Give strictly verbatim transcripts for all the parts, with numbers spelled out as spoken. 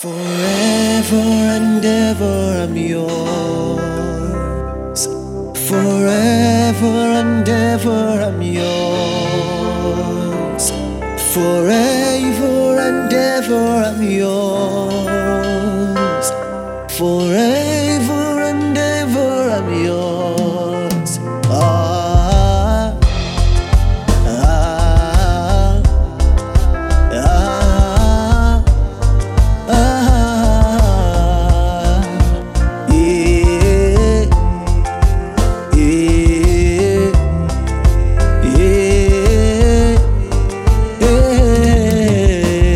Forever and ever I'm yours. Forever and ever I'm yours. Forever and ever I'm yours. Forever and ever I'm yours. Ah, ah, ah, ah, yeah, yeah, yeah, yeah.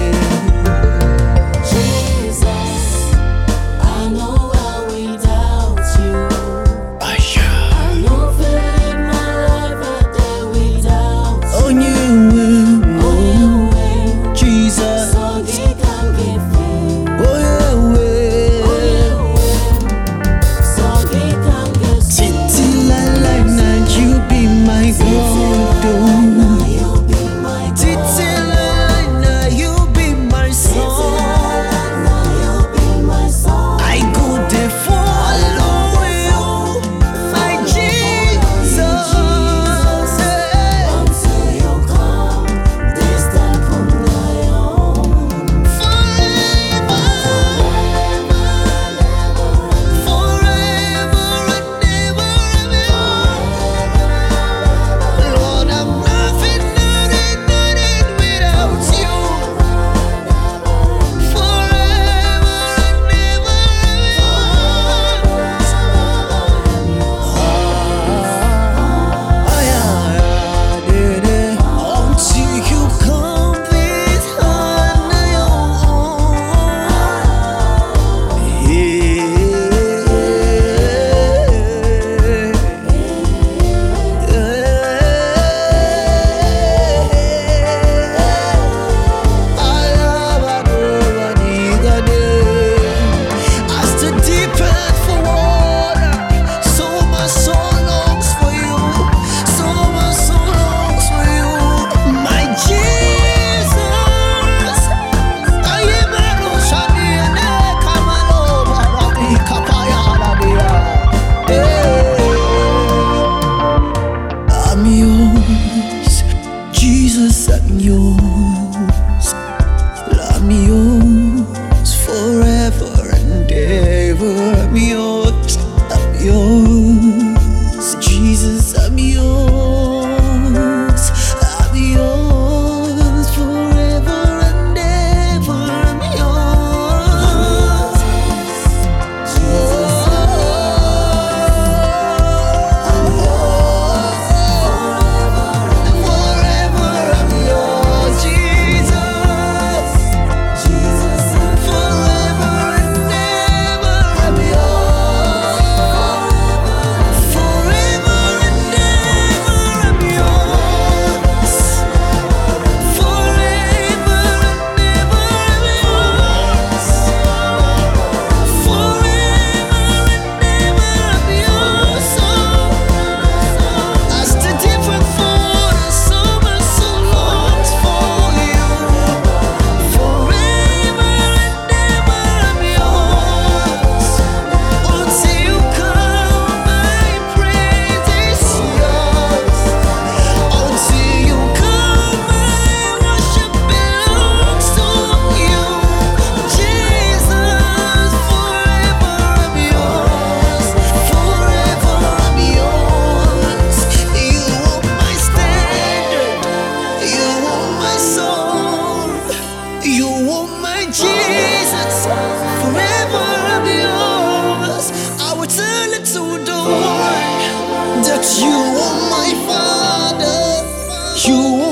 Jesus, I know how without you. I know live my life a day without you. On you, On your way, Jesus. so they can get free. Oh yeah, On your way, so they can get free. Titi la la na, you be my God. Oh. Now you be my Titi God. la la na, you be my song. Now you be my song. I go to follow you, my Jesus. Yeah. Until you come, this time from now on. Forever, forever and ever, Lord, I'm nothing, nothing, nothing without you. Forever and ever, until you come with as the deep end for water, so my soul longs for you. So my soul longs for you, my Jesus. I am a Roshani and a Kamalo Barabi Kapaya Arabia. I'm yours, Jesus, I'm yours. I'm yours forever and ever. I'm yours, I'm yours, Jesus, I'm yours. I'm yours forever and ever. I'm yours. Forever I'm yours, Jesus. Forever and ever I'm yours. Forever and ever I'm yours. Forever and ever I'm yours. Forever and ever I'm yours. As the different waters, so my soul longs for you. Forever and ever I'm yours. Until you come, my praise is yours. Until you come, my worship belongs to you. Jesus, forever I'm yours. Forever I'm yours. You are my standard. You are my soul. You are my Jesus. Forever I'm yours. I will tell it to the world that you are my Father. You are